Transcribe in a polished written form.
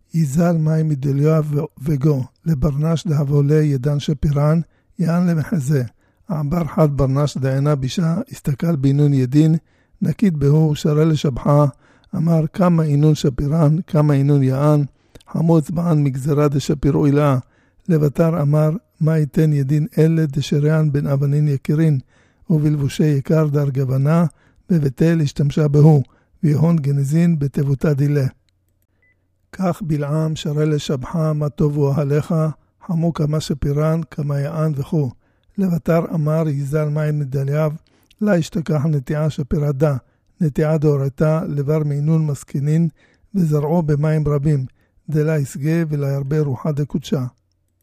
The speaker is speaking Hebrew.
יזל מים מדליו וגו, לברנש דהבולה ידן שפירן, יען למחזה. עבר חד ברנש דעינה בישה, הסתכל בינון ידין, נקיד בהו, שרה לשבחה, אמר כמה אינון שפירן, כמה אינון יען, חמוץ בען מגזרה דשפירו אילאה, לבטר אמר, מה ייתן ידין אלה דשריען בן אבנין יקירין, ובלבושי יקר דר גבנה, בבטל השתמשה בהו, ויהון גנזין בתבותה דילה. כך בלעם שרה לשבחה, מה טובו אהליך, חמו כמה שפירן, כמה יען וכו. לבטר אמר, יזל מים מדליו, לה השתכח נטיעה שפירדה, נטיעה דורתה, לבר מינון מסכנין, וזרעו במים רבים, דלה יסגה ולה ירבה רוחה דקודשה.